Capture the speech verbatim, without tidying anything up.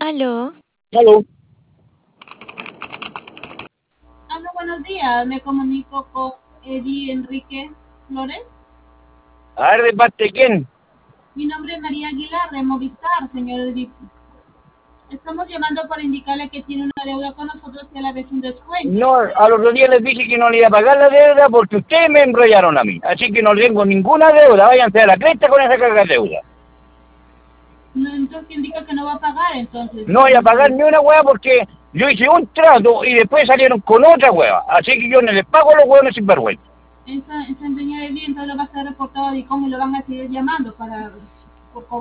Aló. Aló. Aló, buenos días. Me comunico con Eddie Enrique Flores. A ver, ¿de parte de quién? Mi nombre es María Aguilar de Movistar, señor Eddie. Estamos llamando para indicarle que tiene una deuda con nosotros y a la vez un descuento. No, al otro día les dije que no le iba a pagar la deuda porque ustedes me enrollaron a mí. Así que no tengo ninguna deuda. Váyanse a la cresta con esa carga de deuda. No, entonces indica que no va a pagar, entonces. No voy a pagar ni una hueá porque yo hice un trato y después salieron con otra hueá. Así que yo no les pago a los hueones sin vergüenza. Esa, esa señora Eddie entonces lo va a ser reportado a DICOM y lo van a seguir llamando para... por